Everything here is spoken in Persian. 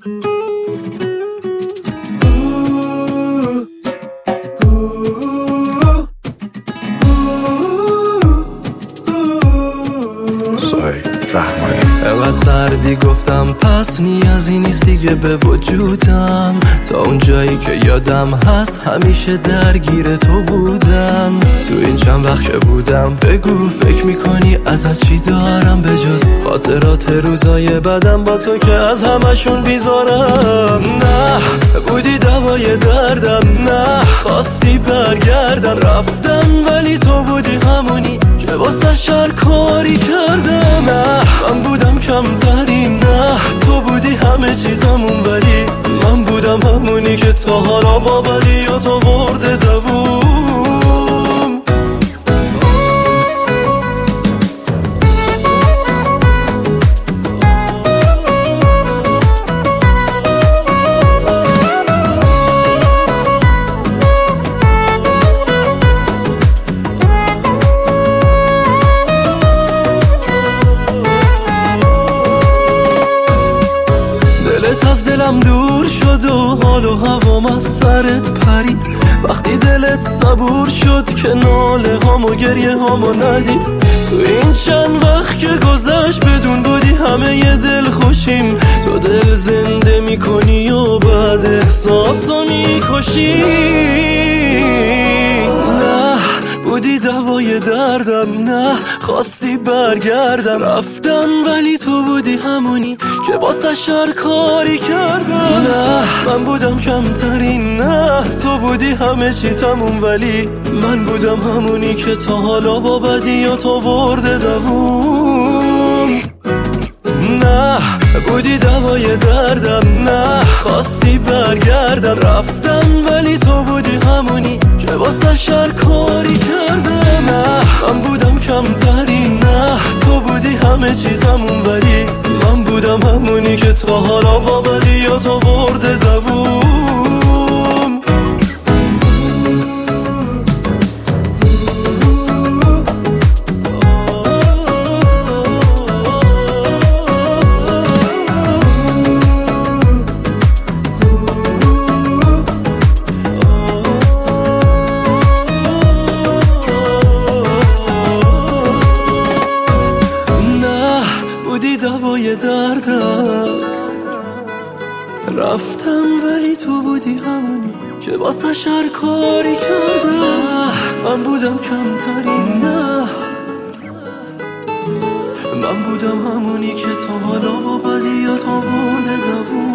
انقدر سردی گفتم پس نیازی نیست دیگه به وجودم، تا اون جایی که یادم هست همیشه درگیر تو بودم. تو این چند وقت که بودم بگو فکر میکنی ازت چی دارم به جز خاطرات روزای بدم با تو که از همشون بیزارم. نه بودی دوای دردم، نه خواستی برگردم، رفتم ولی تو بودی همونی که واسه شهر کاری کردم. نه من بودم کمترین، نه تو بودی همه چیزمون، ولی من بودم همونی که تا حالا با بدی و تو برده دووم. از دلم دور شد و حال و هوام از سرت پرید، وقتی دلت صبور شد که ناله هام و گریه هامو ندید. تو این چند وقت که گذشت بدون بودی همه ی دل خوشیم، تو دل زنده میکنی و بعد احساسو میکشی. نه بودی دوای دردم، نه خواستی برگردم، رفتم ولی تو بودی همونی که واسه شهر کاری کردم. نه من بودم کمترین، نه تو بودی همه چی تموم، ولی من بودم همونی که تا حالا با بدیات آورده دووم. نه بودی دوای دردم، نه خواستی برگردم، رفتم ولی تو بودی همونی که واسه شهر کاری کردم. نه من بودم کمترین، نه تو بودی همه چیزمون، ولی من بودم همونی که تا حالا با بدیات آورده دووم. دوای دردم، رفتم ولی تو بودی همونی که واسه شهر کاری کردم. من بودم کمترین، نه من بودم همونی که تا حالا با بدیات آورده دووم.